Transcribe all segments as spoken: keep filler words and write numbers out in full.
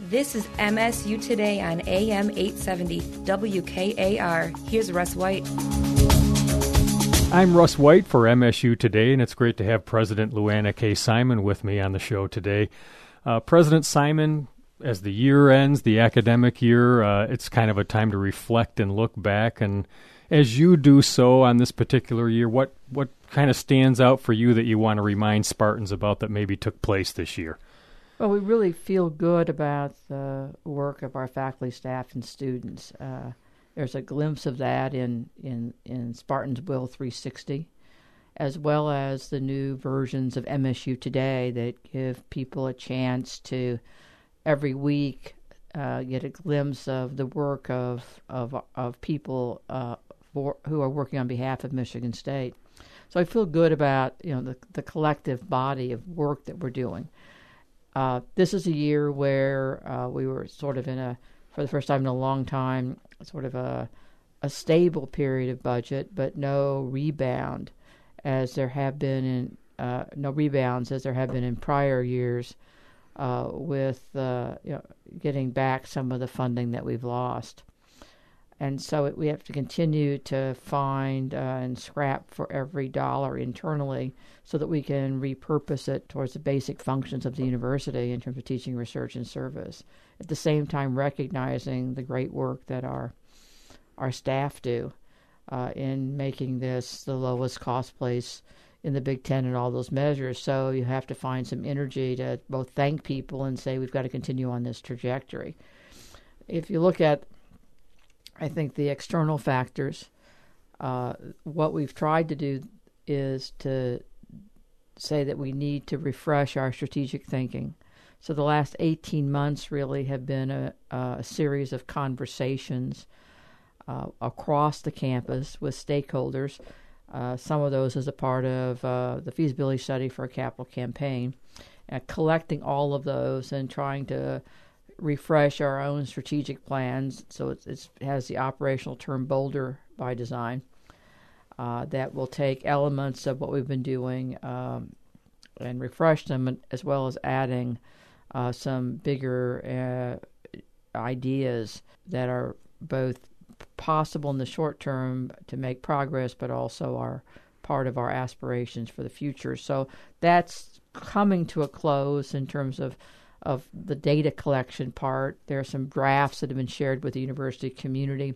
This is M S U Today on A M eight seventy W K A R. Here's Russ White. I'm Russ White for M S U Today, and it's great to have President Luana K. Simon with me on the show today. Uh, President Simon, as the year ends, the academic year, uh, it's kind of a time to reflect and look back. And as you do so on this particular year, what, what kind of stands out for you that you want to remind Spartans about that maybe took place this year? Well, we really feel good about the work of our faculty, staff, and students. Uh, there's a glimpse of that in, in, in Spartans Will three sixty, as well as the new versions of M S U Today that give people a chance to, every week, uh, get a glimpse of the work of of, of people uh, for, who are working on behalf of Michigan State. So I feel good about you know the, the collective body of work that we're doing. Uh, this is a year where uh, we were sort of in a, for the first time in a long time, sort of a, a stable period of budget, but no rebound as there have been in, uh, no rebounds as there have been in prior years uh, with uh, you know, getting back some of the funding that we've lost. And so it, we have to continue to find uh, and scrap for every dollar internally so that we can repurpose it towards the basic functions of the university in terms of teaching, research, and service. At the same time, recognizing the great work that our our staff do uh, in making this the lowest cost place in the Big Ten and all those measures. So you have to find some energy to both thank people and say we've got to continue on this trajectory. If you look at I think the external factors, uh, what we've tried to do is to say that we need to refresh our strategic thinking. So the last eighteen months really have been a, a series of conversations uh, across the campus with stakeholders, uh, some of those as a part of uh, the feasibility study for a capital campaign, uh, collecting all of those and trying to refresh our own strategic plans. So it's, it's, it has the operational term bolder by design. Uh, that will take elements of what we've been doing um, and refresh them, as well as adding uh, some bigger uh, ideas that are both possible in the short term to make progress, but also are part of our aspirations for the future. So that's coming to a close in terms of of the data collection part. There are some drafts that have been shared with the university community,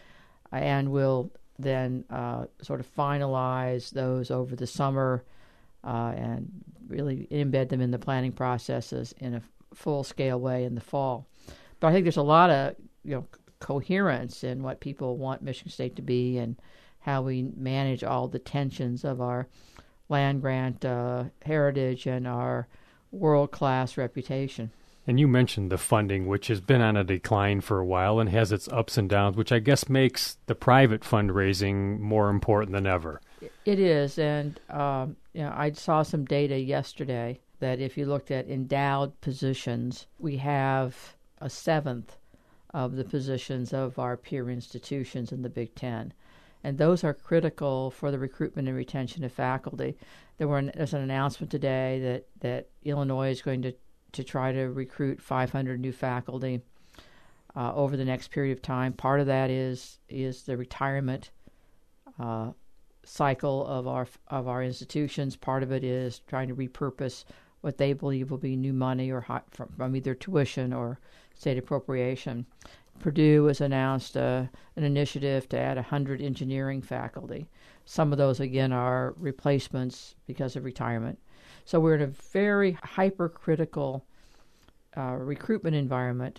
and we'll then uh, sort of finalize those over the summer uh, and really embed them in the planning processes in a full-scale way in the fall. But I think there's a lot of you know coherence in what people want Michigan State to be and how we manage all the tensions of our land-grant uh, heritage and our world-class reputation. And you mentioned the funding, which has been on a decline for a while and has its ups and downs, which I guess makes the private fundraising more important than ever. It is, and um, you know, I saw some data yesterday that if you looked at endowed positions, we have a seventh of the positions of our peer institutions in the Big Ten. And those are critical for the recruitment and retention of faculty. There were an, there's an announcement today that, that Illinois is going to, to try to recruit five hundred new faculty uh, over the next period of time. Part of that is is the retirement uh, cycle of our of our institutions. Part of it is trying to repurpose what they believe will be new money or high, from, from either tuition or state appropriation. Purdue has announced uh, an initiative to add one hundred engineering faculty. Some of those, again, are replacements because of retirement. So we're in a very hypercritical uh, recruitment environment,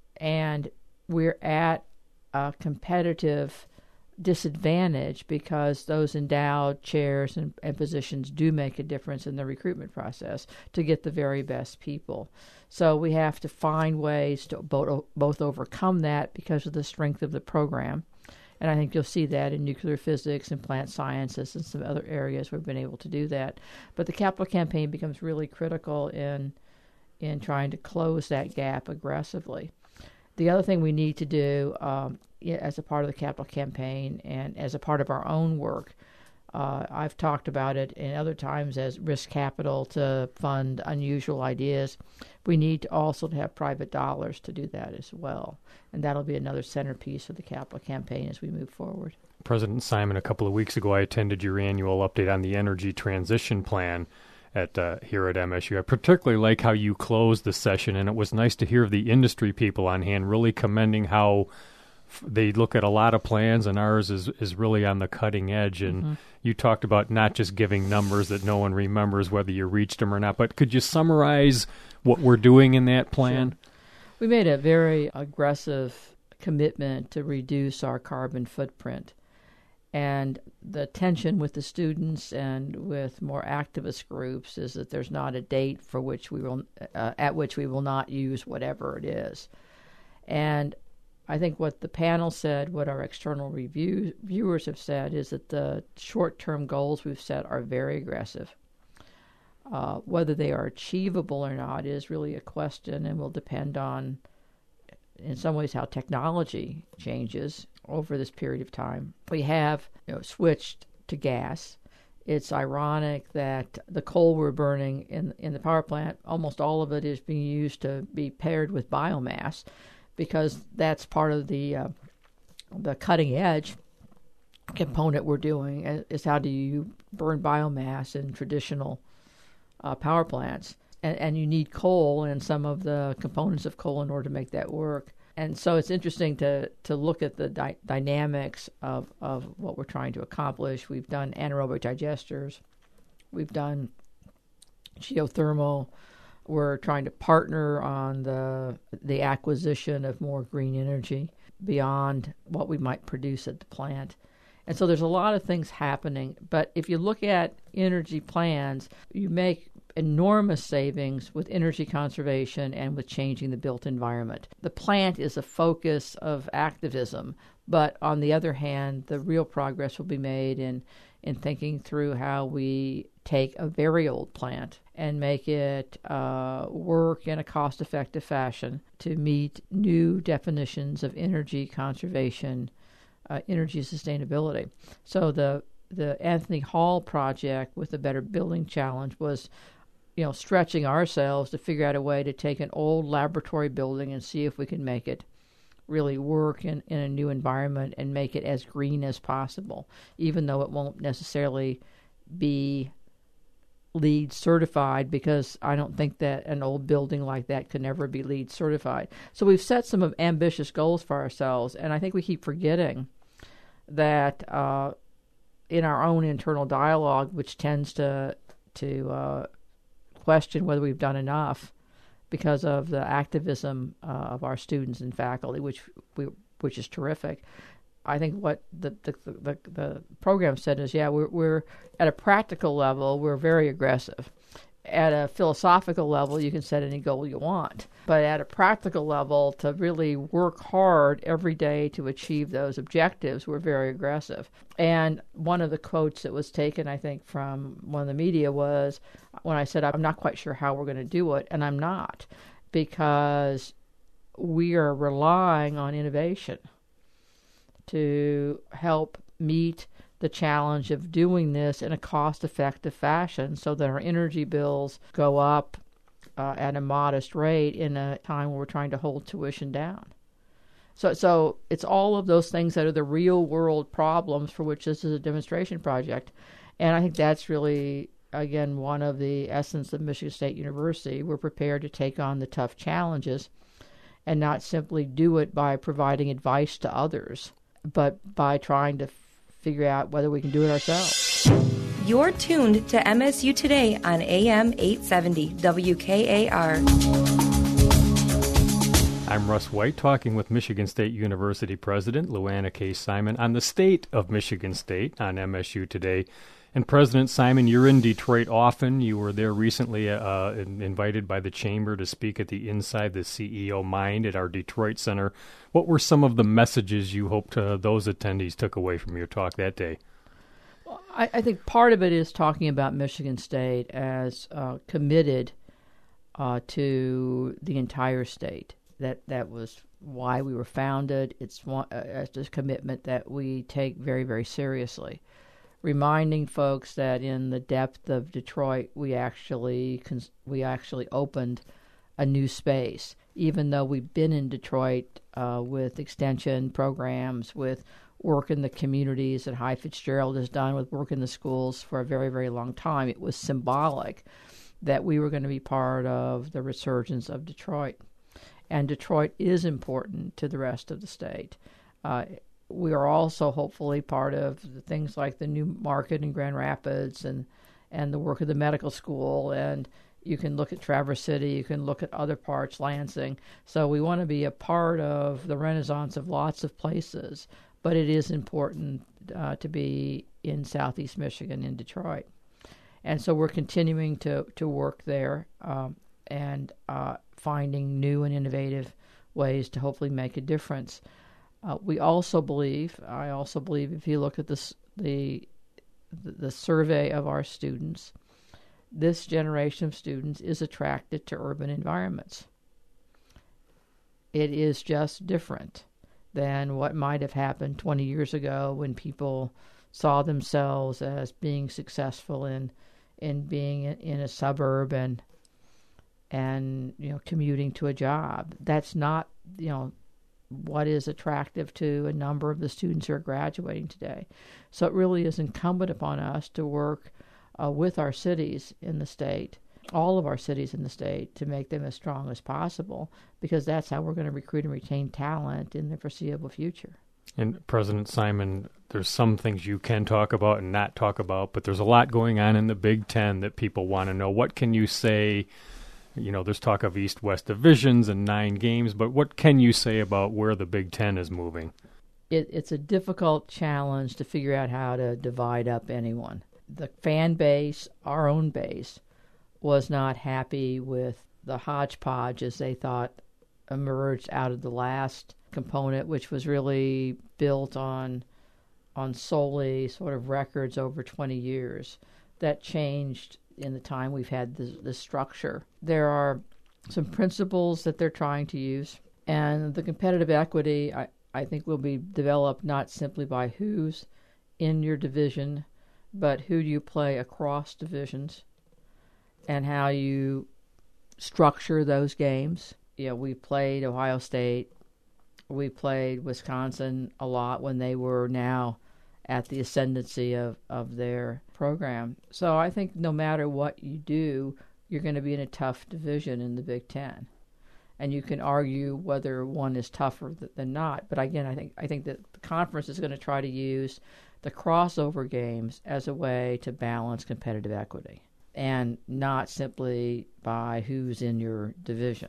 and we're at a competitive disadvantage because those endowed chairs and, and positions do make a difference in the recruitment process to get the very best people. So we have to find ways to both, both overcome that because of the strength of the program. And I think you'll see that in nuclear physics and plant sciences and some other areas we've been able to do that. But the capital campaign becomes really critical in in trying to close that gap aggressively. The other thing we need to do um, as a part of the capital campaign and as a part of our own work Uh, I've talked about it in other times as risk capital to fund unusual ideas. We need to also to have private dollars to do that as well. And that'll be another centerpiece of the capital campaign as we move forward. President Simon, a couple of weeks ago, I attended your annual update on the energy transition plan at uh, here at M S U. I particularly like how you closed the session, and it was nice to hear the industry people on hand really commending how f- they look at a lot of plans, and ours is, is really on the cutting edge. And mm-hmm. you talked about not just giving numbers that no one remembers whether you reached them or not, but could you summarize what we're doing in that plan? Sure. We made a very aggressive commitment to reduce our carbon footprint. And the tension with the students and with more activist groups is that there's not a date for which we will, uh, at which we will not use whatever it is. And I think what the panel said, what our external review, viewers have said, is that the short-term goals we've set are very aggressive. Uh, whether they are achievable or not is really a question and will depend on, in some ways, how technology changes over this period of time. We have you know, switched to gas. It's ironic that the coal we're burning in in the power plant, almost all of it is being used to be paired with biomass, because that's part of the uh, the cutting edge component we're doing is how do you burn biomass in traditional uh, power plants. And, and you need coal and some of the components of coal in order to make that work. And so it's interesting to, to look at the dy- dynamics of, of what we're trying to accomplish. We've done anaerobic digesters. We've done geothermal. We're trying to partner on the the acquisition of more green energy beyond what we might produce at the plant. And so there's a lot of things happening. But if you look at energy plans, you make enormous savings with energy conservation and with changing the built environment. The plant is a focus of activism, but on the other hand, the real progress will be made in, in thinking through how we take a very old plant and make it uh, work in a cost-effective fashion to meet new definitions of energy conservation, uh, energy sustainability. So the the Anthony Hall project with the Better Building Challenge was you know, stretching ourselves to figure out a way to take an old laboratory building and see if we can make it really work in, in a new environment and make it as green as possible, even though it won't necessarily be LEED certified, because I don't think that an old building like that could never be LEED certified. So we've set some ambitious goals for ourselves, and I think we keep forgetting that uh, in our own internal dialogue, which tends to to uh, question whether we've done enough because of the activism uh, of our students and faculty, which we which is terrific. I think what the the, the, the program said is, yeah, we're, we're at a practical level, we're very aggressive. At a philosophical level, you can set any goal you want. But at a practical level, to really work hard every day to achieve those objectives, we're very aggressive. And one of the quotes that was taken, I think, from one of the media was when I said, I'm not quite sure how we're going to do it, and I'm not, because we are relying on innovation to help meet the challenge of doing this in a cost-effective fashion so that our energy bills go up uh, at a modest rate in a time where we're trying to hold tuition down. So so it's all of those things that are the real-world problems for which this is a demonstration project. And I think that's really, again, one of the essence of Michigan State University. We're prepared to take on the tough challenges and not simply do it by providing advice to others, but by trying to figure out whether we can do it ourselves. You're tuned to M S U Today on A M eight seventy W K A R. I'm Russ White, talking with Michigan State University President Luana K. Simon on the state of Michigan State on M S U Today. And President Simon, you're in Detroit often. You were there recently uh, invited by the Chamber to speak at the Inside the C E O Mind at our Detroit Center. What were some of the messages you hoped uh, those attendees took away from your talk that day? Well, I, I think part of it is talking about Michigan State as uh, committed uh, to the entire state. That that was why we were founded. It's one, uh, it's a commitment that we take very, very seriously. reminding folks that in the depth of Detroit, we actually cons- we actually opened a new space, even though we've been in Detroit uh, with extension programs, with work in the communities that High Fitzgerald has done, with work in the schools for a very, very long time. It was symbolic that we were going to be part of the resurgence of Detroit. And Detroit is important to the rest of the state. Uh, we are also hopefully part of the things like the new market in Grand Rapids and, and the work of the medical school. And you can look at Traverse City, you can look at other parts, Lansing. So we want to be a part of the renaissance of lots of places, but it is important uh, to be in Southeast Michigan, in Detroit. And so we're continuing to, to work there um, and uh, finding new and innovative ways to hopefully make a difference. Uh, we also believe, I also believe if you look at this, the the survey of our students, this generation of students is attracted to urban environments. It is just different than what might have happened twenty years ago when people saw themselves as being successful in in being in a suburb and and you know commuting to a job. That's not you know what is attractive to a number of the students who are graduating today. So it really is incumbent upon us to work uh, with our cities in the state, all of our cities in the state, to make them as strong as possible, because that's how we're going to recruit and retain talent in the foreseeable future. And President Simon, there's some things you can talk about and not talk about, but there's a lot going on in the Big Ten that people want to know. What can you say? You know, there's talk of East-West divisions and nine games, but what can you say about where the Big Ten is moving? It, it's a difficult challenge to figure out how to divide up anyone. The fan base, our own base, was not happy with the hodgepodge, as they thought, emerged out of the last component, which was really built on on solely sort of records over twenty years. That changed in the time we've had this, this structure. There are some principles that they're trying to use, and the competitive equity, I, I think, will be developed not simply by who's in your division, but who do you play across divisions and how you structure those games. You know, we played Ohio State, we played Wisconsin a lot when they were now at the ascendancy of, of their program. So I think no matter what you do, you're going to be in a tough division in the Big Ten. And you can argue whether one is tougher th- than not. But again, I think I think that the conference is going to try to use the crossover games as a way to balance competitive equity, and not simply by who's in your division.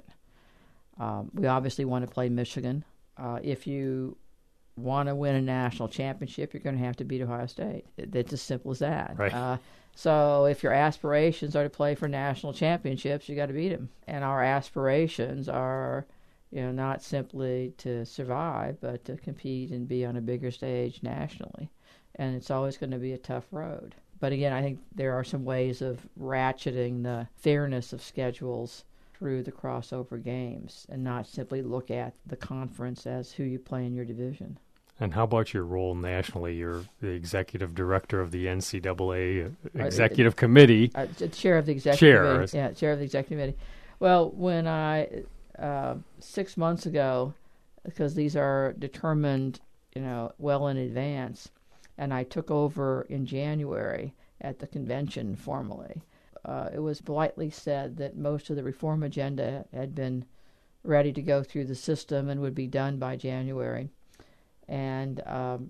Um, we obviously want to play Michigan. Uh, if you want to win a national championship, you're going to have to beat Ohio State. It, it's as simple as that. Right. Uh, so if your aspirations are to play for national championships, you got to beat them. And our aspirations are, you know, not simply to survive, but to compete and be on a bigger stage nationally. And it's always going to be a tough road. But again, I think there are some ways of ratcheting the fairness of schedules through the crossover games and not simply look at the conference as who you play in your division. And how about your role nationally? You're the executive director of the N C double A executive uh, committee. Uh, chair of the executive chair. committee. Yeah, chair of the executive committee. Well, when I, uh, six months ago, because these are determined, you know, well in advance, and I took over in January at the convention formally, uh, it was politely said that most of the reform agenda had been ready to go through the system and would be done by January. And um,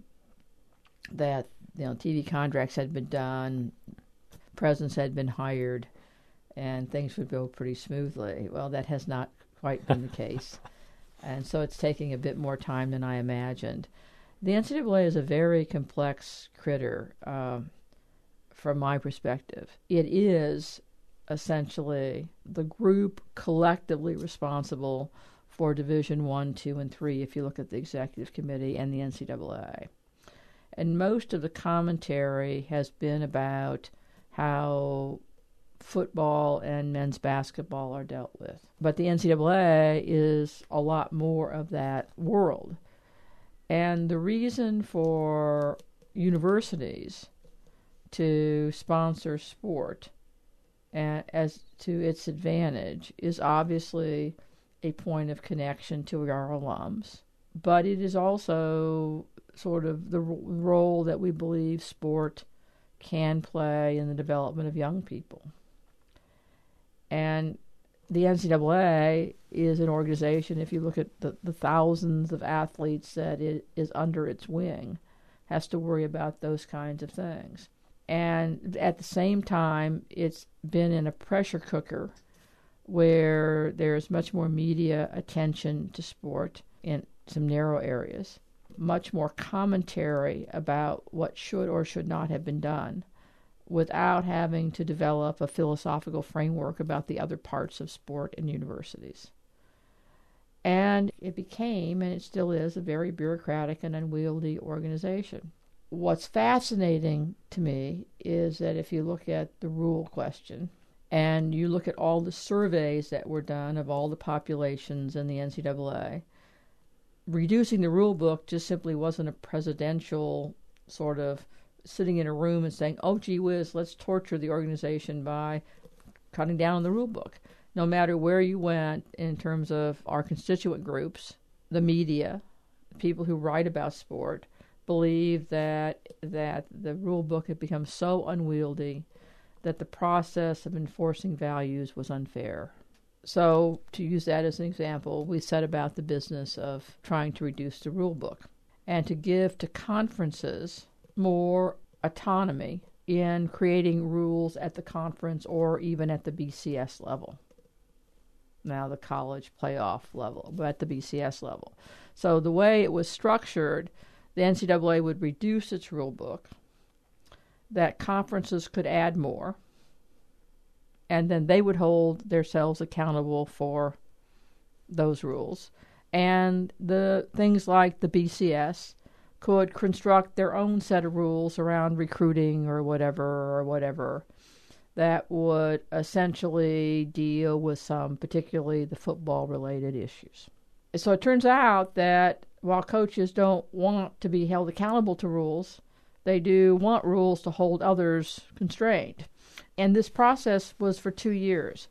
that, you know, T V contracts had been done, presidents had been hired, and things would go pretty smoothly. Well, that has not quite been the case. And so it's taking a bit more time than I imagined. The N C double A is a very complex critter um, from my perspective. It is essentially the group collectively responsible for Division One, Two, and Three, if you look at the Executive Committee and the N C double A. And most of the commentary has been about how football and men's basketball are dealt with. But the N C double A is a lot more of that world. And the reason for universities to sponsor sport and as to its advantage is obviously a point of connection to our alums, but it is also sort of the r- role that we believe sport can play in the development of young people. And the N C double A is an organization, if you look at the, the thousands of athletes that it is under its wing, has to worry about those kinds of things. And at the same time, it's been in a pressure cooker where there's much more media attention to sport in some narrow areas, much more commentary about what should or should not have been done, without having to develop a philosophical framework about the other parts of sport in universities. And it became, and it still is, a very bureaucratic and unwieldy organization. What's fascinating to me is that if you look at the rule question, and you look at all the surveys that were done of all the populations in the N C double A, reducing the rule book just simply wasn't a presidential sort of sitting in a room and saying, oh, gee whiz, let's torture the organization by cutting down on the rule book. No matter where you went in terms of our constituent groups, the media, people who write about sport, believe that that the rule book had become so unwieldy that the process of enforcing values was unfair. So, to use that as an example, we set about the business of trying to reduce the rule book and to give to conferences more autonomy in creating rules at the conference or even at the B C S level. Now the college playoff level, but at the B C S level. So the way it was structured, the N C double A would reduce its rule book, that conferences could add more, and then they would hold themselves accountable for those rules. And the things like the B C S could construct their own set of rules around recruiting or whatever or whatever that would essentially deal with some, particularly the football-related issues. So it turns out that while coaches don't want to be held accountable to rules, they do want rules to hold others constrained. And this process was for two years.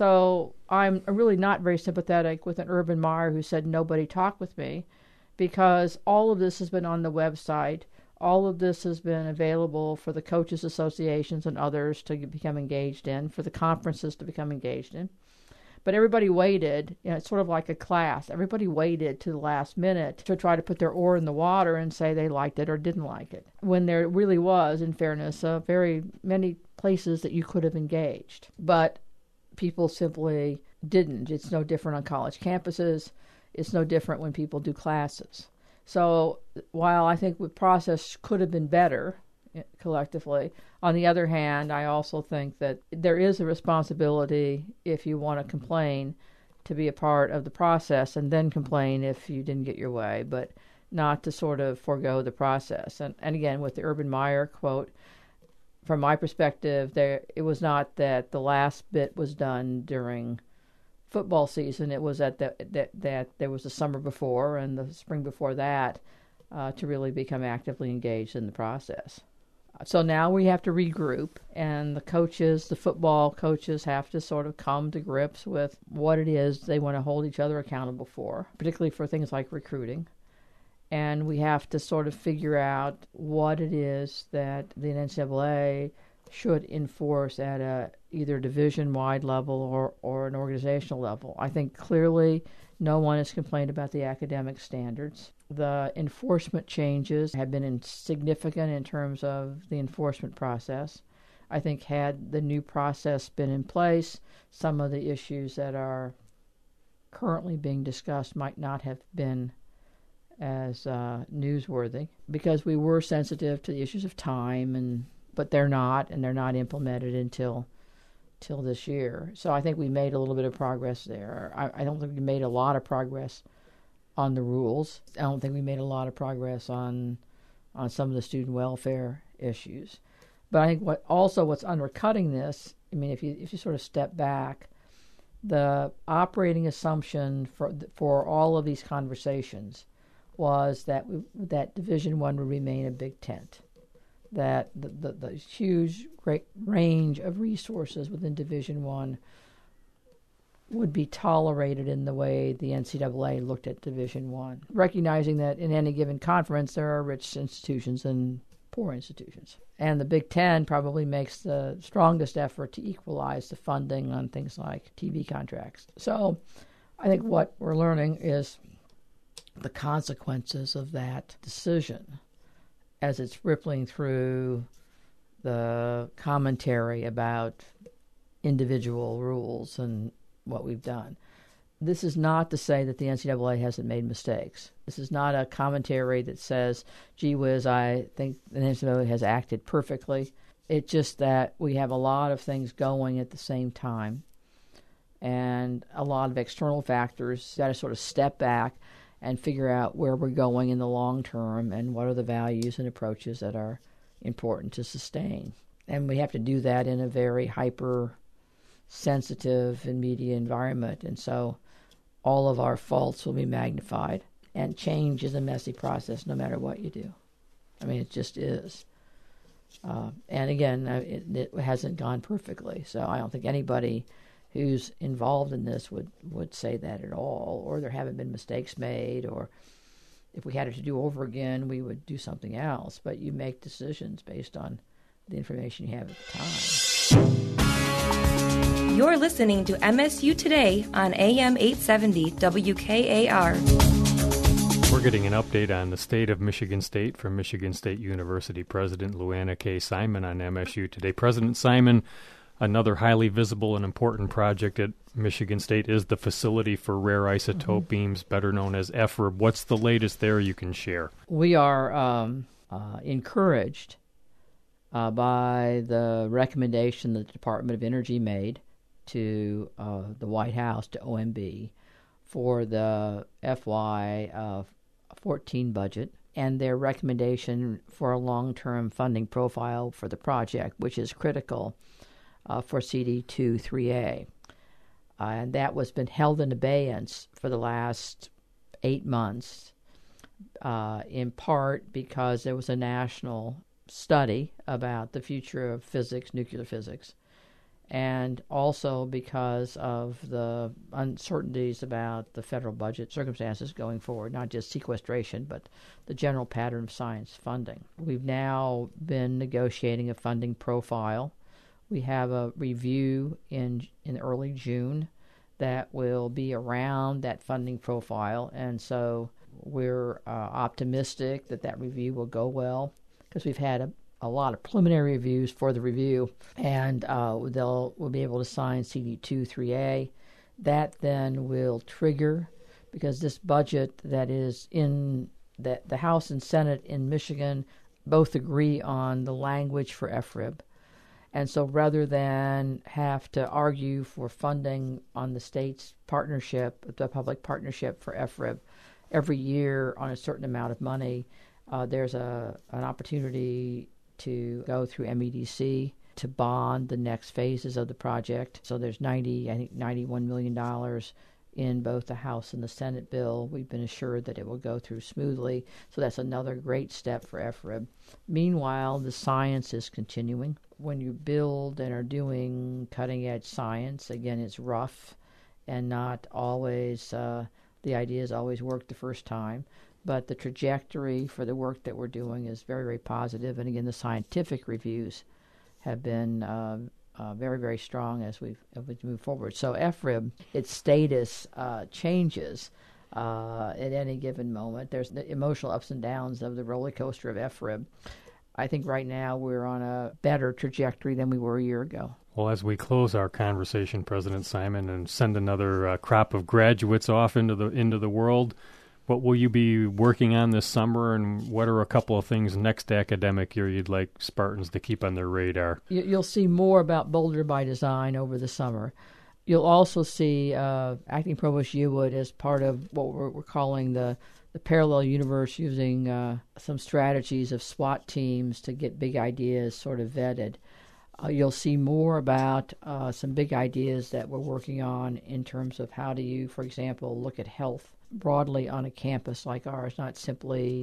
So I'm really not very sympathetic with an Urban Meyer who said, nobody talk with me, because all of this has been on the website. All of this has been available for the coaches associations and others to become engaged in, for the conferences to become engaged in. But everybody waited, you know, it's sort of like a class. Everybody waited to the last minute to try to put their oar in the water and say they liked it or didn't like it, when there really was, in fairness, uh, very many places that you could have engaged. But people simply didn't. It's no different on college campuses. It's no different when people do classes. So while I think the process could have been better collectively, on the other hand, I also think that there is a responsibility, if you want to complain, to be a part of the process and then complain if you didn't get your way, but not to sort of forego the process. And, and again, with the Urban Meyer quote, from my perspective, there it was not that the last bit was done during football season. It was that the, that that there was the summer before and the spring before that uh, to really become actively engaged in the process. So now we have to regroup, and the coaches, the football coaches, have to sort of come to grips with what it is they want to hold each other accountable for, particularly for things like recruiting. And we have to sort of figure out what it is that the N C double A should enforce at a either division-wide level or, or an organizational level. I think clearly no one has complained about the academic standards. The enforcement changes have been insignificant in terms of the enforcement process. I think had the new process been in place, some of the issues that are currently being discussed might not have been as uh, newsworthy, because we were sensitive to the issues of time, and but they're not, and they're not implemented until till this year. So I think we made a little bit of progress there. I, I don't think we made a lot of progress on the rules. I don't think we made a lot of progress on on some of the student welfare issues. But I think what also what's undercutting this, I mean, if you if you sort of step back, the operating assumption for for all of these conversations was that we, that Division One would remain a big tent, that the, the, the huge great range of resources within Division One would be tolerated in the way the N C double A looked at Division One, recognizing that in any given conference there are rich institutions and poor institutions. And the Big Ten probably makes the strongest effort to equalize the funding on things like T V contracts. So I think what we're learning is the consequences of that decision as it's rippling through the commentary about individual rules and what we've done. This is not to say that the N C double A hasn't made mistakes. This is not a commentary that says, gee whiz, I think the N C double A has acted perfectly. It's just that we have a lot of things going at the same time and a lot of external factors. You've got to sort of step back and figure out where we're going in the long term and what are the values and approaches that are important to sustain. And we have to do that in a very hyper-sensitive and media environment. And so all of our faults will be magnified. And change is a messy process no matter what you do. I mean, it just is. Uh, and again, it, it hasn't gone perfectly. So I don't think anybody who's involved in this would, would say that at all, or there haven't been mistakes made, or if we had it to do over again, we would do something else. But you make decisions based on the information you have at the time. You're listening to M S U Today on A M eight seventy W K A R. We're getting an update on the state of Michigan State from Michigan State University President Luana K. Simon on M S U Today. President Simon, another highly visible and important project at Michigan State is the Facility for Rare Isotope mm-hmm. Beams, better known as F R B. What's the latest there you can share? We are um, uh, encouraged uh, by the recommendation that the Department of Energy made to uh, the White House, to O M B, for the F Y fourteen budget, and their recommendation for a long-term funding profile for the project, which is critical Uh, for C D two three A. Uh, and that was been held in abeyance for the last eight months, uh, in part because there was a national study about the future of physics, nuclear physics, and also because of the uncertainties about the federal budget circumstances going forward, not just sequestration, but the general pattern of science funding. We've now been negotiating a funding profile. We have a review in in early June that will be around that funding profile, and so we're uh, optimistic that that review will go well because we've had a, a lot of preliminary reviews for the review, and uh, they'll we'll be able to sign C D two three A. That then will trigger, because this budget that is in that the House and Senate in Michigan both agree on the language for F R B. And so rather than have to argue for funding on the state's partnership, the public partnership for F R B, every year on a certain amount of money, uh, there's a an opportunity to go through M E D C to bond the next phases of the project. So there's ninety, I think ninety-one million dollars in both the House and the Senate bill. We've been assured that it will go through smoothly. So that's another great step for F R B. Meanwhile, the science is continuing. When you build and are doing cutting-edge science, again, it's rough and not always, uh, the ideas always work the first time. But the trajectory for the work that we're doing is very, very positive. And again, the scientific reviews have been uh, uh, very, very strong as we've, as we move forward. So F R B, its status uh, changes uh, at any given moment. There's the emotional ups and downs of the roller coaster of F R B. I think right now we're on a better trajectory than we were a year ago. Well, as we close our conversation, President Simon, and send another uh, crop of graduates off into the into the world, what will you be working on this summer, and what are a couple of things next academic year you'd like Spartans to keep on their radar? You'll see more about Boulder by Design over the summer. You'll also see uh, Acting Provost Yewood as part of what we're, we're calling the the parallel universe, using uh, some strategies of SWAT teams to get big ideas sort of vetted. Uh, you'll see more about uh, some big ideas that we're working on in terms of how do you, for example, look at health broadly on a campus like ours, not simply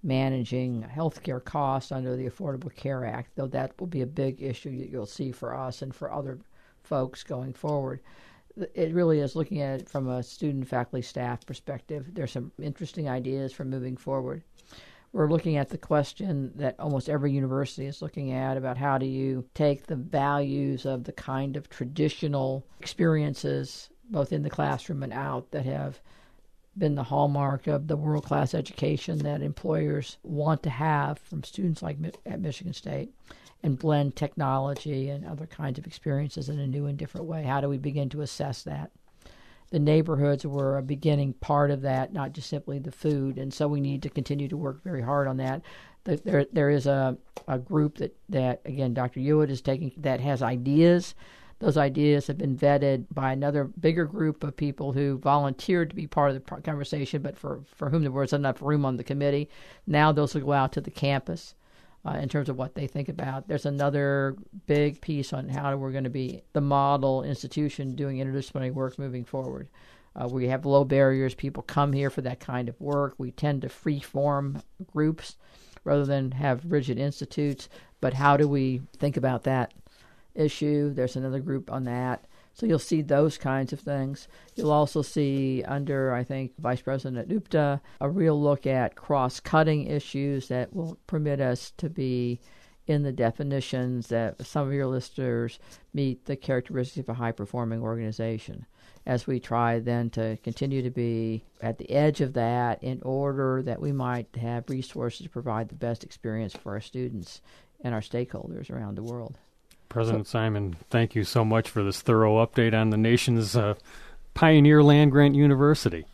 managing healthcare costs under the Affordable Care Act, though that will be a big issue that you'll see for us and for other folks going forward. It really is looking at it from a student, faculty, staff perspective. There's some interesting ideas for moving forward. We're looking at the question that almost every university is looking at about how do you take the values of the kind of traditional experiences, both in the classroom and out, that have been the hallmark of the world-class education that employers want to have from students like at Michigan State, and blend technology and other kinds of experiences in a new and different way. How do we begin to assess that? The neighborhoods were a beginning part of that, not just simply the food, and so we need to continue to work very hard on that. There, there is a, a group that, that, again, Doctor Hewitt is taking that has ideas. Those ideas have been vetted by another bigger group of people who volunteered to be part of the conversation, but for, for whom there was enough room on the committee. Now those will go out to the campus. Uh, in terms of what they think about. There's another big piece on how we're going to be the model institution doing interdisciplinary work moving forward. Uh, we have low barriers. People come here for that kind of work. We tend to free-form groups rather than have rigid institutes. But how do we think about that issue? There's another group on that. So you'll see those kinds of things. You'll also see under, I think, Vice President Upta, a real look at cross-cutting issues that will permit us to be in the definitions that some of your listeners meet the characteristics of a high-performing organization, as we try then to continue to be at the edge of that in order that we might have resources to provide the best experience for our students and our stakeholders around the world. President Simon, thank you so much for this thorough update on the nation's uh, pioneer land-grant university.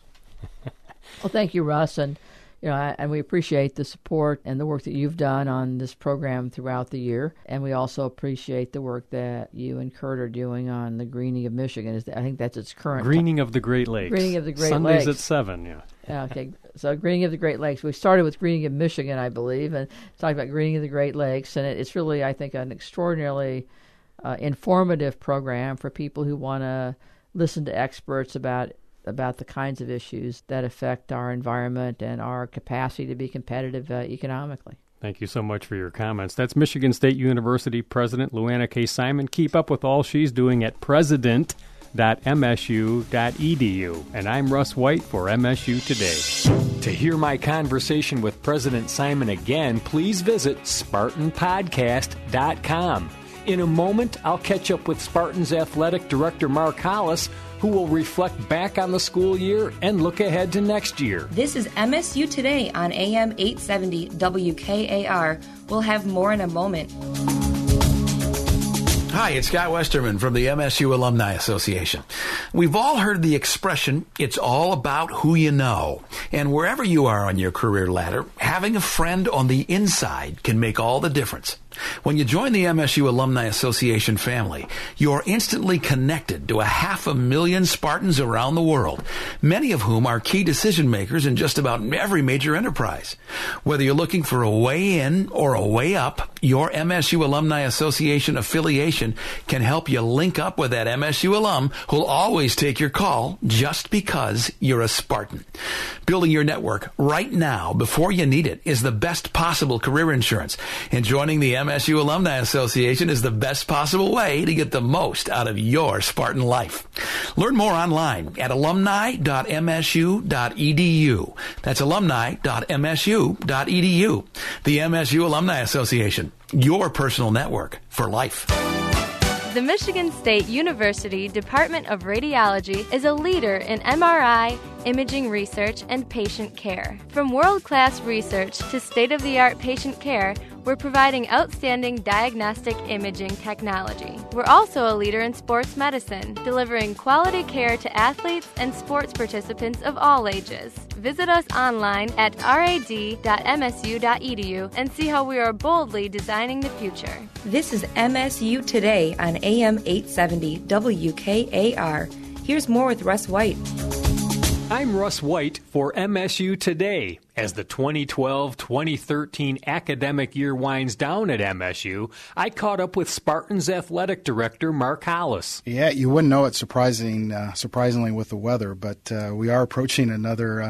Well, thank you, Russ, and you know, I, and we appreciate the support and the work that you've done on this program throughout the year, and we also appreciate the work that you and Kurt are doing on the greening of Michigan. Is that, I think that's its current greening t- of the Great Lakes. Greening of the Great Sundays Lakes. Sundays at seven. Yeah. Okay, so greening of the Great Lakes. We started with greening of Michigan, I believe, and talked about greening of the Great Lakes, and it, it's really, I think, an extraordinarily uh, informative program for people who want to listen to experts about about the kinds of issues that affect our environment and our capacity to be competitive uh, economically. Thank you so much for your comments. That's Michigan State University President Luana K. Simon. Keep up with all she's doing at president dot m s u dot e d u. And I'm Russ White for M S U Today. To hear my conversation with President Simon again, please visit Spartan Podcast dot com. In a moment, I'll catch up with Spartans Athletic Director Mark Hollis, who will reflect back on the school year and look ahead to next year. This is M S U Today on A M eight seventy W K A R. We'll have more in a moment. Hi, it's Scott Westerman from the M S U Alumni Association. We've all heard the expression, it's all about who you know. And wherever you are on your career ladder, having a friend on the inside can make all the difference. When you join the M S U Alumni Association family, you're instantly connected to a half a million Spartans around the world, many of whom are key decision makers in just about every major enterprise. Whether you're looking for a way in or a way up, your M S U Alumni Association affiliation can help you link up with that M S U alum who'll always take your call just because you're a Spartan. Building your network right now before you need it is the best possible career insurance, and joining the M S U Alumni Association is the best possible way to get the most out of your Spartan life. Learn more online at alumni dot m s u dot e d u. That's alumni dot m s u dot e d u. The M S U Alumni Association, your personal network for life. The Michigan State University Department of Radiology is a leader in M R I, imaging research, and patient care. From world-class research to state-of-the-art patient care, we're providing outstanding diagnostic imaging technology. We're also a leader in sports medicine, delivering quality care to athletes and sports participants of all ages. Visit us online at rad dot m s u dot e d u and see how we are boldly designing the future. This is M S U Today on A M eight seventy W K A R. Here's more with Russ White. I'm Russ White for M S U Today. As the twenty twelve twenty thirteen academic year winds down at M S U, I caught up with Spartans Athletic Director Mark Hollis. Yeah, you wouldn't know it surprising, uh, surprisingly with the weather, but uh, we are approaching another uh,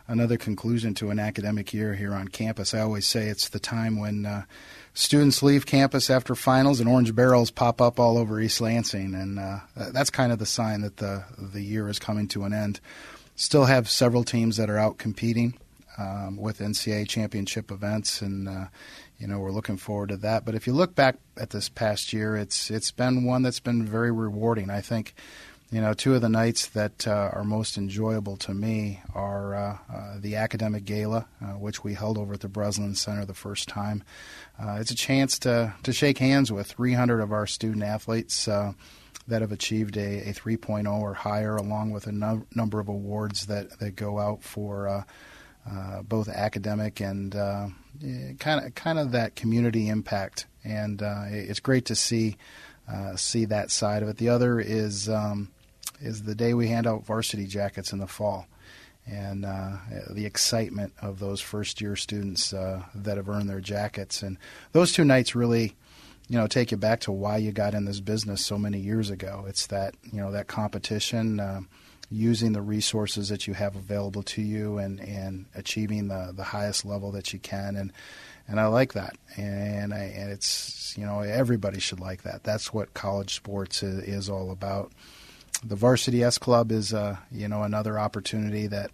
another conclusion to an academic year here on campus. I always say it's the time when uh, students leave campus after finals and orange barrels pop up all over East Lansing, and uh, that's kind of the sign that the the year is coming to an end. Still have several teams that are out competing um, with N C double A championship events, and uh, you know, we're looking forward to that. But if you look back at this past year, it's it's been one that's been very rewarding. I think, you know, two of the nights that uh, are most enjoyable to me are uh, uh, the academic gala, uh, which we held over at the Breslin Center the first time. Uh, it's a chance to to shake hands with three hundred of our student athletes uh, that have achieved a, a three point oh or higher, along with a no- number of awards that, that go out for uh, uh, both academic and uh, kind of kind of that community impact. And uh, it's great to see uh, see that side of it. The other is um, is the day we hand out varsity jackets in the fall, and uh, the excitement of those first-year students uh, that have earned their jackets. And those two nights really, you know, take you back to why you got in this business so many years ago. It's that, you know, that competition, uh, using the resources that you have available to you, and, and achieving the, the highest level that you can. And and I like that. And, I, and it's, you know, everybody should like that. That's what college sports is, is all about. The Varsity S Club is, uh, you know, another opportunity that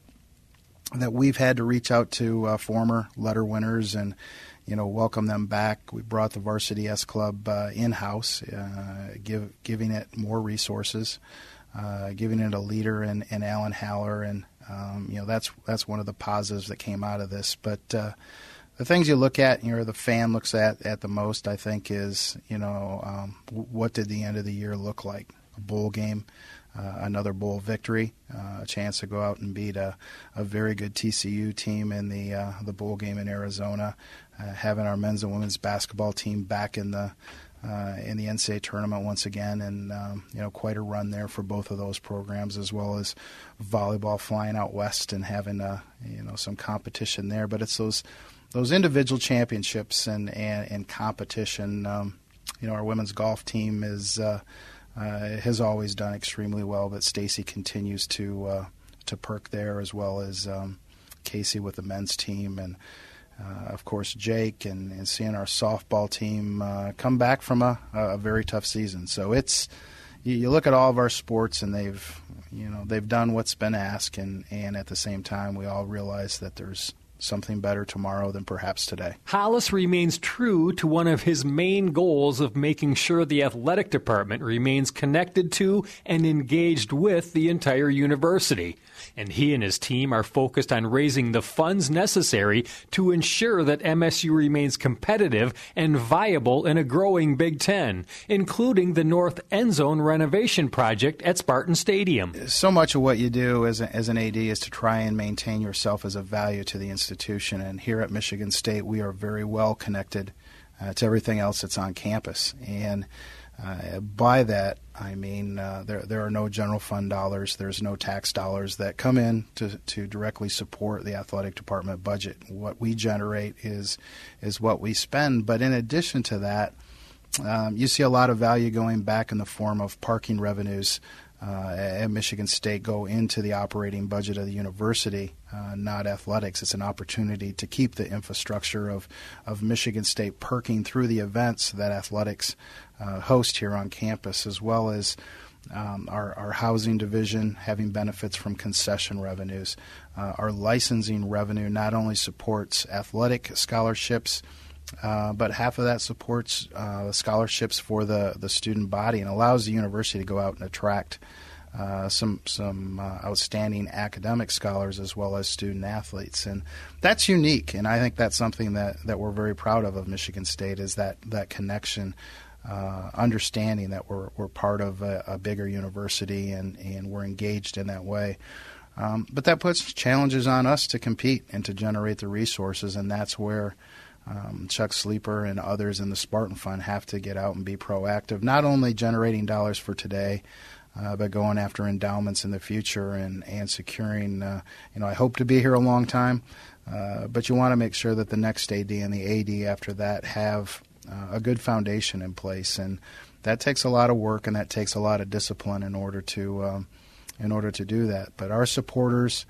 that we've had to reach out to uh, former letter winners and, you know, welcome them back. We brought the Varsity S Club uh, in-house, uh, give, giving it more resources, uh, giving it a leader in, in Alan Haller, and um, you know, that's that's one of the positives that came out of this. But uh, the things you look at, you know, the fan looks at at the most, I think, is, you know, um, what did the end of the year look like? A bowl game. Uh, another bowl victory, uh, a chance to go out and beat a, a very good T C U team in the uh, the bowl game in Arizona, uh, having our men's and women's basketball team back in the uh, in the N C double A tournament once again, and um, you know, quite a run there for both of those programs, as well as volleyball flying out west and having uh, you know, some competition there. But it's those those individual championships and and, and competition. Um, you know, our women's golf team is. Uh, Uh, has always done extremely well, but Stacy continues to uh, to perk there, as well as um, Casey with the men's team, and uh, of course Jake, and, and seeing our softball team uh, come back from a, a very tough season. So it's, you, you look at all of our sports, and they've you know they've done what's been asked, and, and at the same time we all realize that there's something better tomorrow than perhaps today. Hollis remains true to one of his main goals of making sure the athletic department remains connected to and engaged with the entire university. And he and his team are focused on raising the funds necessary to ensure that M S U remains competitive and viable in a growing Big Ten, including the North End Zone renovation project at Spartan Stadium. So much of what you do as, a, as an A D is to try and maintain yourself as a value to the institution. And here at Michigan State, we are very well connected uh, to everything else that's on campus. And Uh, by that, I mean uh, there there are no general fund dollars, there's no tax dollars that come in to, to directly support the athletic department budget. What we generate is is what we spend. But in addition to that, um, you see a lot of value going back in the form of parking revenues uh, at Michigan State go into the operating budget of the university, uh, not athletics. It's an opportunity to keep the infrastructure of, of Michigan State perking through the events that athletics uh, host here on campus, as well as um, our, our housing division having benefits from concession revenues. Uh, our licensing revenue not only supports athletic scholarships, Uh, but half of that supports uh, scholarships for the, the student body, and allows the university to go out and attract uh, some some uh, outstanding academic scholars as well as student athletes. And that's unique, and I think that's something that, that we're very proud of of Michigan State, is that, that connection, uh, understanding that we're we're part of a, a bigger university, and, and we're engaged in that way. Um, but that puts challenges on us to compete and to generate the resources, and that's where Um, Chuck Sleeper and others in the Spartan Fund have to get out and be proactive, not only generating dollars for today, uh, but going after endowments in the future, and, and securing, uh, you know, I hope to be here a long time, uh, but you want to make sure that the next A D and the A D after that have uh, a good foundation in place. And that takes a lot of work, and that takes a lot of discipline in order to, um, in order to do that. But our supporters,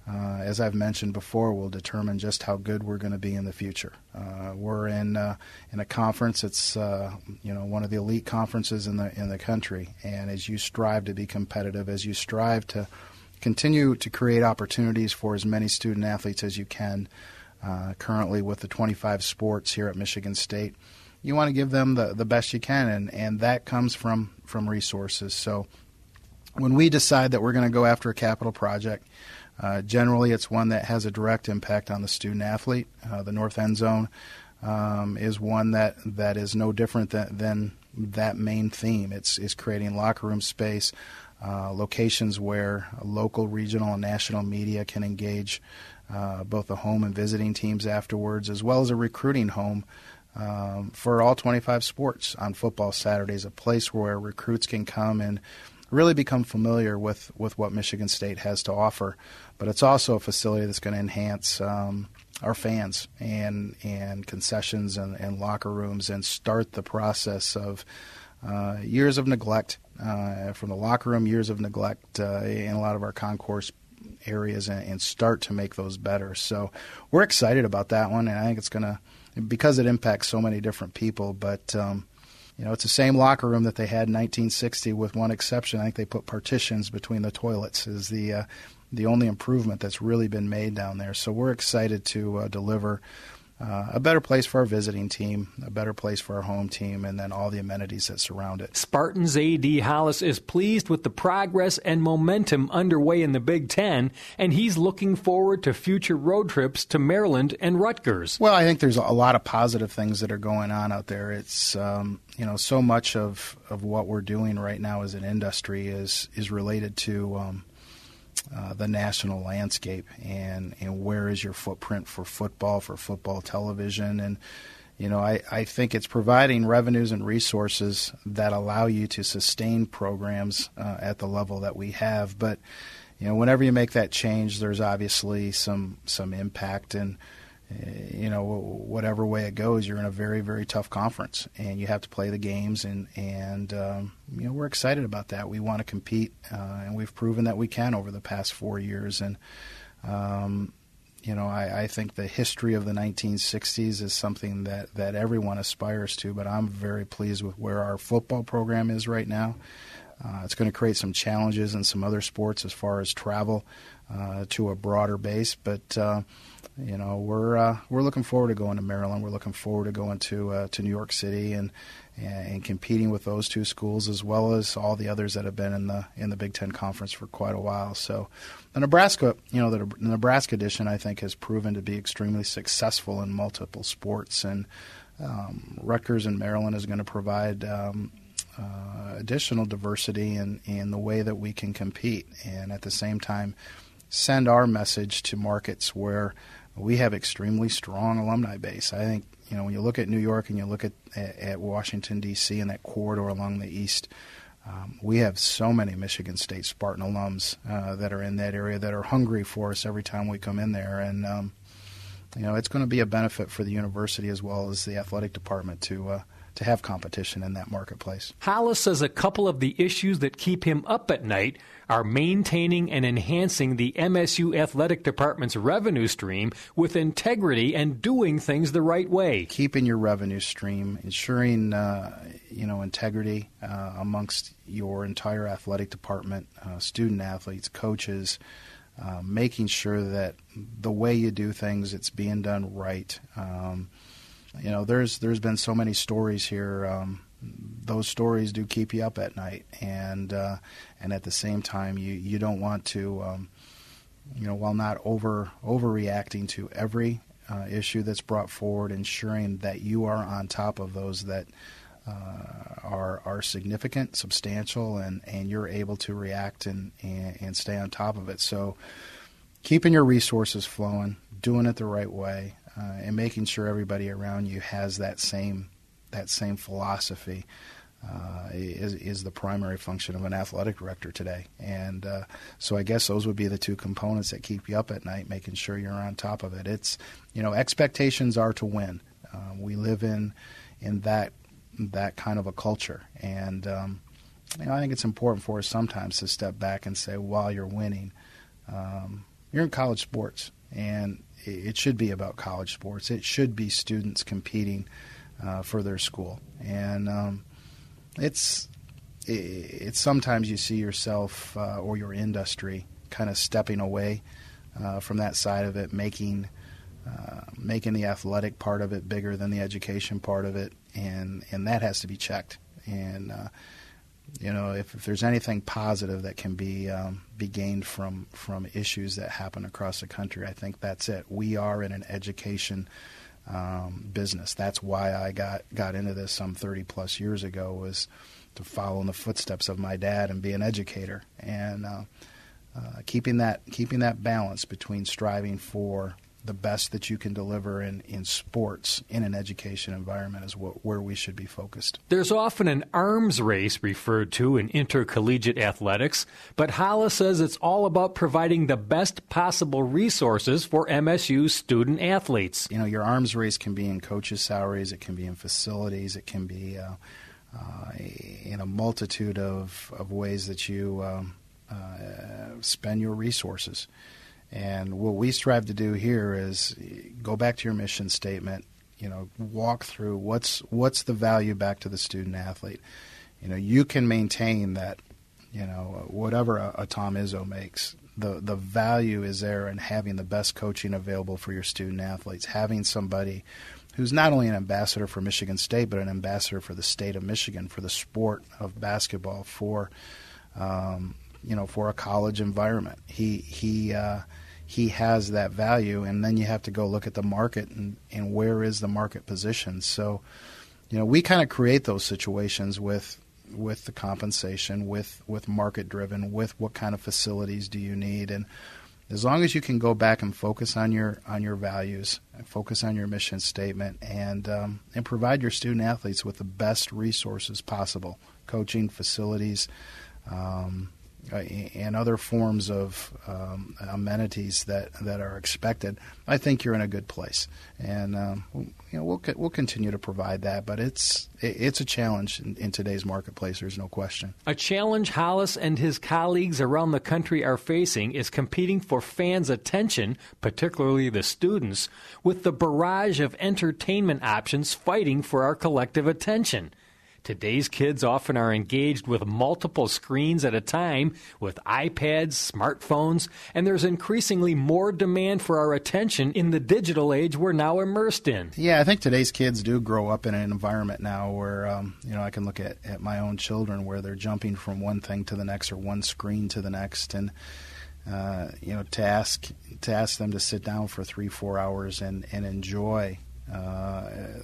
uh, as I've mentioned before, will determine just how good we're going to be in the future. Uh, we're in uh, in a conference. It's uh, you know one of the elite conferences in the in the country, and as you strive to be competitive, as you strive to continue to create opportunities for as many student athletes as you can, uh, currently with the twenty-five sports here at Michigan State, you want to give them the, the best you can, and, and that comes from, from resources. So when we decide that we're going to go after a capital project, uh, generally it's one that has a direct impact on the student athlete. Uh, the North End Zone um, is one that, that is no different than, than that main theme. It's, it's creating locker room space, uh, locations where local, regional, and national media can engage uh, both the home and visiting teams afterwards, as well as a recruiting home Um, for all twenty-five sports on football Saturdays, a place where recruits can come and really become familiar with, with what Michigan State has to offer. But it's also a facility that's going to enhance um, our fans and and concessions and, and locker rooms, and start the process of uh, years of neglect uh, from the locker room, years of neglect uh, in a lot of our concourse areas, and, and start to make those better. So we're excited about that one, and I think it's going to, because it impacts so many different people. But, um, you know, it's the same locker room that they had in nineteen sixty, with one exception. I think they put partitions between the toilets is the uh, the only improvement that's really been made down there. So we're excited to uh, deliver uh, a better place for our visiting team, a better place for our home team, and then all the amenities that surround it. Spartans A D Hollis is pleased with the progress and momentum underway in the Big Ten, and he's looking forward to future road trips to Maryland and Rutgers. Well, I think there's a lot of positive things that are going on out there. It's, um, you know, so much of, of what we're doing right now as an industry is, is related to um, Uh, the national landscape, and, and where is your footprint for football, for football television. And, you know, I, I think it's providing revenues and resources that allow you to sustain programs uh, at the level that we have. But, you know, whenever you make that change, there's obviously some, some impact, and, uh, you know, whatever way it goes, you're in a very, very tough conference, and you have to play the games, and, and um, you know, we're excited about that. We want to compete, uh, and we've proven that we can over the past four years. And, um, you know, I, I think the history of the nineteen sixties is something that, that everyone aspires to, but I'm very pleased with where our football program is right now. Uh, it's going to create some challenges in some other sports as far as travel uh, to a broader base, but uh, you know, we're uh, we're looking forward to going to Maryland. We're looking forward to going to uh, to New York City and and competing with those two schools, as well as all the others that have been in the in the Big Ten Conference for quite a while. So, the Nebraska, you know, the Nebraska edition, I think, has proven to be extremely successful in multiple sports, and um, Rutgers and Maryland is going to provide Um, Uh, additional diversity in, in the way that we can compete, and at the same time send our message to markets where we have extremely strong alumni base. I think, you know, when you look at New York and you look at, at, at Washington, D C, and that corridor along the east, um, we have so many Michigan State Spartan alums uh, that are in that area that are hungry for us every time we come in there. And, um, you know, it's going to be a benefit for the university as well as the athletic department to uh, to have competition in that marketplace. Hollis says a couple of the issues that keep him up at night are maintaining and enhancing the M S U Athletic Department's revenue stream with integrity and doing things the right way. Keeping your revenue stream, ensuring uh, you know integrity uh, amongst your entire athletic department, uh, student athletes, coaches, uh, making sure that the way you do things, it's being done right. Um, You know, there's there's been so many stories here. Um, those stories do keep you up at night, and uh, and at the same time, you, you don't want to, um, you know, while not over overreacting to every uh, issue that's brought forward, ensuring that you are on top of those that uh, are are significant, substantial, and, and you're able to react and, and and stay on top of it. So, keeping your resources flowing, doing it the right way. Uh, and making sure everybody around you has that same that same philosophy uh, is is the primary function of an athletic director today. And uh, so I guess those would be the two components that keep you up at night, making sure you're on top of it. It's, you know, expectations are to win. Uh, we live in in that that kind of a culture, and um, you know, I think it's important for us sometimes to step back and say, while you're winning, um, you're in college sports, and it should be about college sports. It should be students competing uh, for their school, and um, it's it, it's sometimes you see yourself uh, or your industry kind of stepping away uh, from that side of it, making uh, making the athletic part of it bigger than the education part of it, and and that has to be checked. And uh, you know, if, if there's anything positive that can be um, be gained from from issues that happen across the country, I think that's it. We are in an education um, business. That's why I got got into this some thirty plus years ago, was to follow in the footsteps of my dad and be an educator, and uh, uh, keeping that keeping that balance between striving for the best that you can deliver in, in sports in an education environment is what, where we should be focused. There's often an arms race referred to in intercollegiate athletics, but Hollis says it's all about providing the best possible resources for M S U student athletes. You know, your arms race can be in coaches' salaries, it can be in facilities, it can be uh, uh, in a multitude of, of ways that you um, uh, spend your resources. And what we strive to do here is go back to your mission statement, you know, walk through what's what's the value back to the student athlete. You know, you can maintain that, you know, whatever a, a Tom Izzo makes, the, the value is there in having the best coaching available for your student athletes, having somebody who's not only an ambassador for Michigan State, but an ambassador for the state of Michigan, for the sport of basketball, for um, you know, for a college environment. He he uh, he has that value, and then you have to go look at the market and, and where is the market position. So, you know, we kind of create those situations with with the compensation, with with market driven, with what kind of facilities do you need, and as long as you can go back and focus on your on your values, and focus on your mission statement, and um, and provide your student athletes with the best resources possible, coaching, facilities, Um, Uh, and other forms of um, amenities that, that are expected, I think you're in a good place. And um, you know, we'll we'll continue to provide that, but it's it's a challenge in, in today's marketplace. There's no question. A challenge Hollis and his colleagues around the country are facing is competing for fans' attention, particularly the students, with the barrage of entertainment options fighting for our collective attention. Today's kids often are engaged with multiple screens at a time, with iPads, smartphones, and there's increasingly more demand for our attention in the digital age we're now immersed in. Yeah, I think today's kids do grow up in an environment now where, um, you know, I can look at, at my own children where they're jumping from one thing to the next or one screen to the next, and uh, you know, to ask to ask them to sit down for three, four hours and and enjoy uh,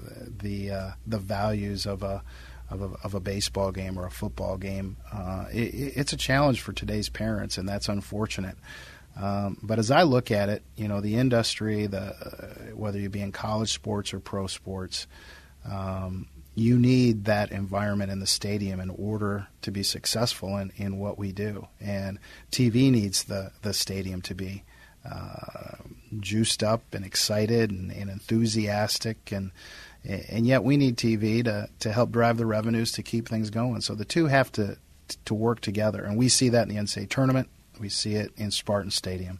the uh, the values of a Of a, of a baseball game or a football game, uh, it, it's a challenge for today's parents, and that's unfortunate. Um, but as I look at it, you know, the industry, the uh, whether you be in college sports or pro sports, um, you need that environment in the stadium in order to be successful in, in what we do. And T V needs the, the stadium to be uh, juiced up and excited and, and enthusiastic, and And yet we need T V to, to help drive the revenues to keep things going. So the two have to to work together. And we see that in the N C double A tournament. We see it in Spartan Stadium.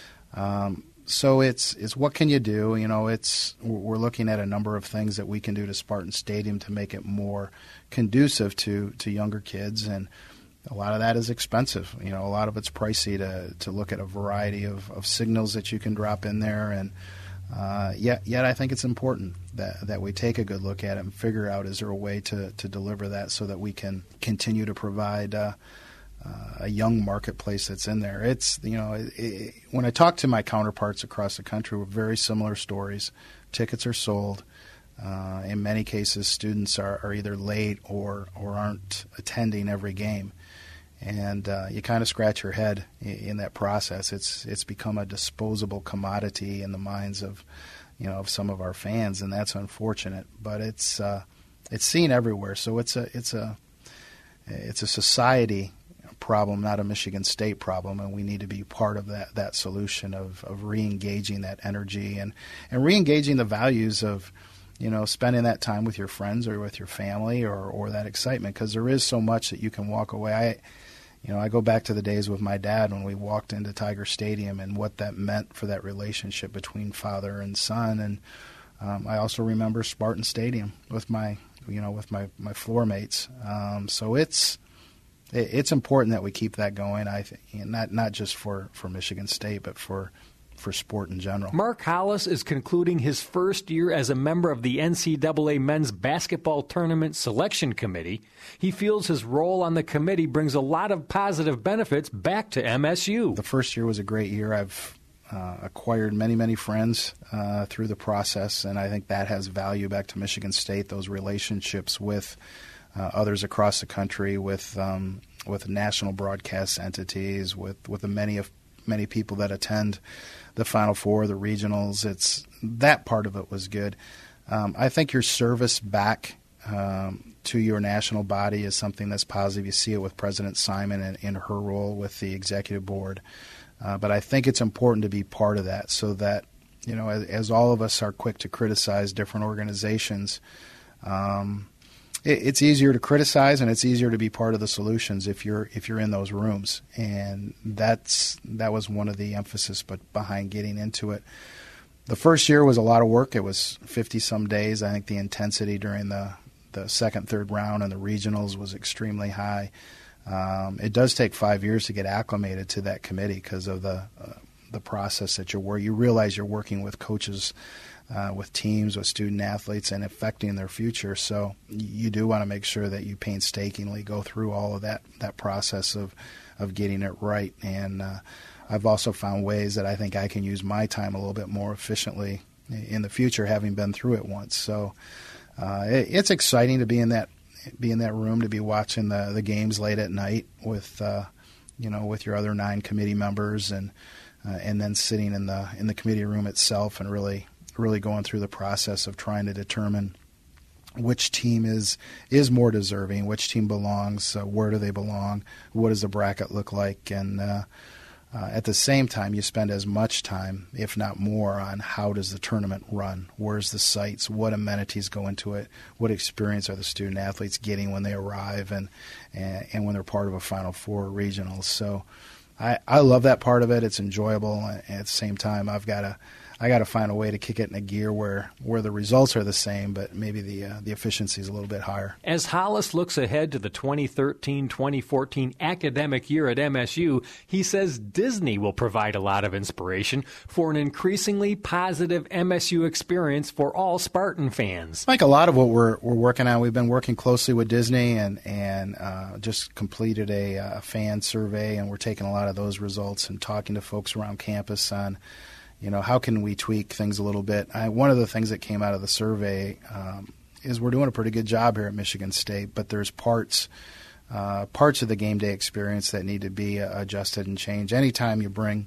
Um, so it's it's what can you do? You know, it's we're looking at a number of things that we can do to Spartan Stadium to make it more conducive to, to younger kids. And a lot of that is expensive. You know, a lot of it's pricey to, to look at a variety of, of signals that you can drop in there. And Uh, yet, yet I think it's important that that we take a good look at it and figure out, is there a way to, to deliver that so that we can continue to provide uh, uh, a young marketplace that's in there. It's, you know, it, it, when I talk to my counterparts across the country with very similar stories, tickets are sold. Uh, in many cases, students are, are either late or, or aren't attending every game. And uh, you kind of scratch your head in, in that process. It's it's become a disposable commodity in the minds of, you know, of some of our fans, and that's unfortunate. But it's uh, it's seen everywhere. So it's a it's a it's a society problem, not a Michigan State problem, and we need to be part of that that solution of of re-engaging that energy and and re-engaging the values of, you know, spending that time with your friends or with your family, or or that excitement, because there is so much that you can walk away. I You know, I go back to the days with my dad when we walked into Tiger Stadium and what that meant for that relationship between father and son. And um, I also remember Spartan Stadium with my, you know, with my, my floor mates. Um, so it's it, it's important that we keep that going. I think, not not just for, for Michigan State, but for for sport in general. Mark Hollis is concluding his first year as a member of the N C double A Men's Basketball Tournament Selection Committee. He feels his role on the committee brings a lot of positive benefits back to M S U. The first year was a great year. I've uh, acquired many, many friends uh, through the process, and I think that has value back to Michigan State, those relationships with uh, others across the country, with um, with national broadcast entities, with, with the many of many people that attend the Final Four, the regionals. It's that part of it was good. Um, I think your service back um, to your national body is something that's positive. You see it with President Simon and in her role with the executive board. Uh, but I think it's important to be part of that, so that, you know, as, as all of us are quick to criticize different organizations, um, it, it's easier to criticize and it's easier to be part of the solutions if you're if you're in those rooms. And that's that was one of the emphasis but behind getting into it. The first year was a lot of work. It was fifty some days. I think the intensity during the the second, third round and the regionals was extremely high. Um, it does take five years to get acclimated to that committee because of the uh, the process that you're where you realize you're working with coaches, uh, with teams, with student athletes, and affecting their future. So you do want to make sure that you painstakingly go through all of that that process of of getting it right. And uh, I've also found ways that I think I can use my time a little bit more efficiently in the future, having been through it once. So uh, it, it's exciting to be in that. be in that room, to be watching the, the games late at night with, uh, you know, with your other nine committee members, and uh, and then sitting in the in the committee room itself and really really going through the process of trying to determine which team is is more deserving, which team belongs, uh, where do they belong, what does the bracket look like, and uh, Uh, at the same time, you spend as much time, if not more, on how does the tournament run, where's the sites, what amenities go into it, what experience are the student athletes getting when they arrive and and, and when they're part of a Final Four regionals. So I, I love that part of it. It's enjoyable. And at the same time, I've got to I got to find a way to kick it in a gear where, where the results are the same, but maybe the uh, the efficiency is a little bit higher. As Hollis looks ahead to the twenty thirteen twenty fourteen academic year at M S U, he says Disney will provide a lot of inspiration for an increasingly positive M S U experience for all Spartan fans. Like a lot of what we're we're working on, we've been working closely with Disney and and uh, just completed a, a fan survey, and we're taking a lot of those results and talking to folks around campus on, you know, how can we tweak things a little bit? I, one of the things that came out of the survey um, is we're doing a pretty good job here at Michigan State, but there's parts uh, parts of the game day experience that need to be uh, adjusted and changed. Anytime you bring,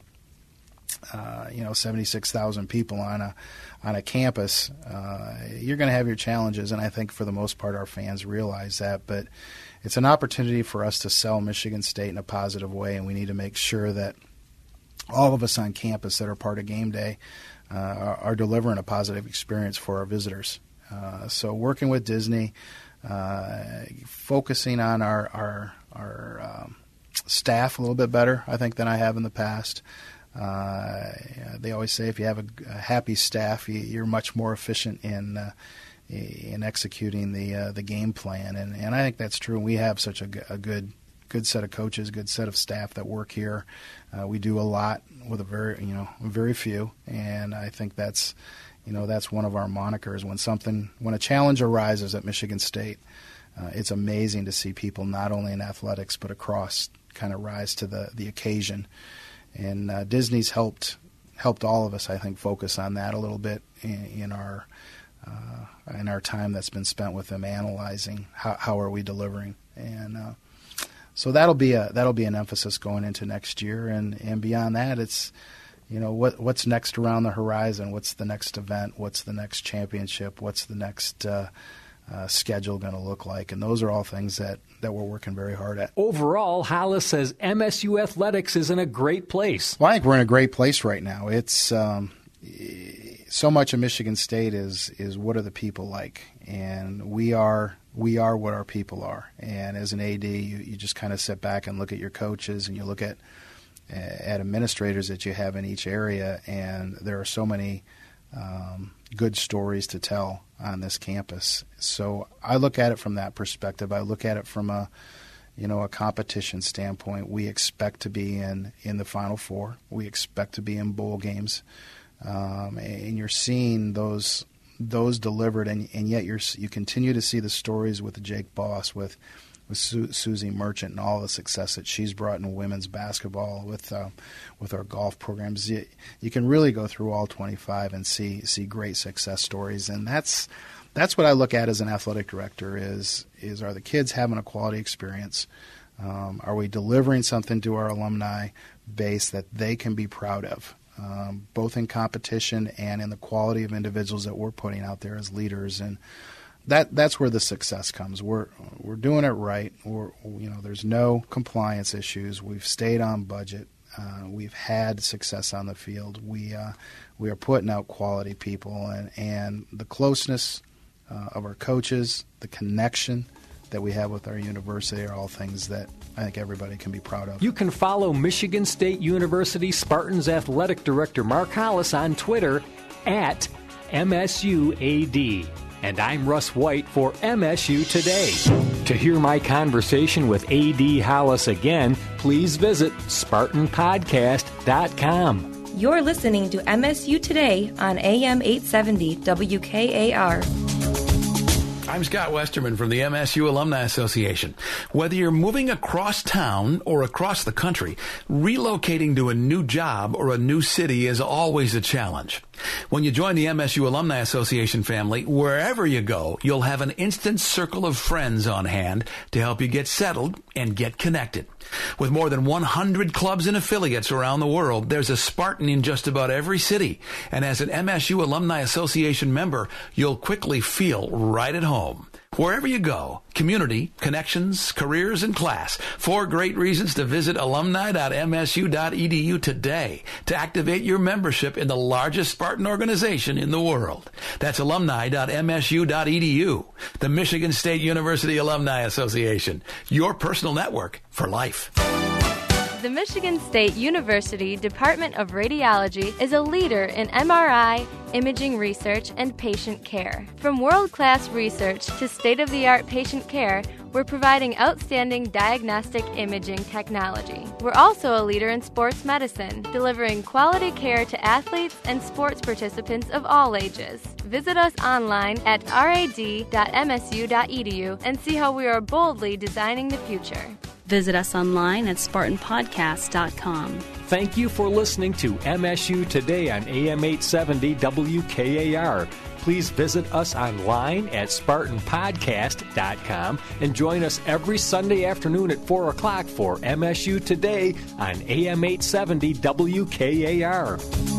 uh, you know, seventy-six thousand people on a on a campus, uh, you're going to have your challenges, and I think for the most part our fans realize that. But it's an opportunity for us to sell Michigan State in a positive way, and we need to make sure that all of us on campus that are part of game day uh, are, are delivering a positive experience for our visitors. Uh, so working with Disney, uh, focusing on our our, our um, staff a little bit better, I think, than I have in the past. Uh, they always say if you have a, a happy staff, you, you're much more efficient in uh, in executing the uh, the game plan, and, and I think that's true. We have such a, a good good set of coaches, good set of staff that work here. Uh, we do a lot with a very, you know, very few, and I think that's, you know, that's one of our monikers. When something, when a challenge arises at Michigan State, uh, it's amazing to see people not only in athletics but across kind of rise to the, the occasion. And uh, Disney's helped helped all of us, I think, focus on that a little bit in, in our uh, in our time that's been spent with them analyzing how how are we delivering. And uh, So that'll be a that'll be an emphasis going into next year, and, and beyond that, it's, you know, what what's next around the horizon, what's the next event, what's the next championship, what's the next uh, uh, schedule going to look like, and those are all things that, that we're working very hard at. Overall, Hollis says M S U athletics is in a great place. Well, I think we're in a great place right now. It's um, so much of Michigan State is is what are the people like, and we are we are what our people are. And as an A D, you, you just kind of sit back and look at your coaches, and you look at at administrators that you have in each area, and there are so many um, good stories to tell on this campus. So I look at it from that perspective. I look at it from a, you know, a competition standpoint. We expect to be in, in the Final Four. We expect to be in bowl games, um, and you're seeing those those delivered, and, and yet you're you continue to see the stories with Jake Boss, with with Su- Susie Merchant, and all the success that she's brought in women's basketball, with uh, with our golf programs. You, you can really go through all twenty-five and see see great success stories, and that's that's what I look at as an athletic director. Is is are the kids having a quality experience? Um, are we delivering something to our alumni base that they can be proud of, um, both in competition and in the quality of individuals that we're putting out there as leaders? And That that's where the success comes. We're we're doing it right. We're, you know, there's no compliance issues. We've stayed on budget. Uh, we've had success on the field. We uh, we are putting out quality people, and and the closeness uh, of our coaches, the connection that we have with our university are all things that I think everybody can be proud of. You can follow Michigan State University Spartans Athletic Director Mark Hollis on Twitter at M S U A D. And I'm Russ White for M S U Today. To hear my conversation with A D Hollis again, please visit Spartan Podcast dot com. You're listening to M S U Today on A M eight seventy W K A R. I'm Scott Westerman from the M S U Alumni Association. Whether you're moving across town or across the country, relocating to a new job or a new city is always a challenge. When you join the M S U Alumni Association family, wherever you go, you'll have an instant circle of friends on hand to help you get settled and get connected. With more than one hundred clubs and affiliates around the world, there's a Spartan in just about every city. And as an M S U Alumni Association member, you'll quickly feel right at home. Wherever you go, community, connections, careers, and class. Four great reasons to visit alumni dot M S U dot E D U today to activate your membership in the largest Spartan organization in the world. That's alumni dot M S U dot E D U, the Michigan State University Alumni Association, your personal network for life. The Michigan State University Department of Radiology is a leader in M R I, imaging research, and patient care. From world-class research to state-of-the-art patient care, we're providing outstanding diagnostic imaging technology. We're also a leader in sports medicine, delivering quality care to athletes and sports participants of all ages. Visit us online at R A D dot M S U dot E D U and see how we are boldly designing the future. Visit us online at Spartan Podcast dot com. Thank you for listening to M S U Today on A M eight seventy W K A R. Please visit us online at Spartan Podcast dot com and join us every Sunday afternoon at four o'clock for M S U Today on A M eight seventy W K A R.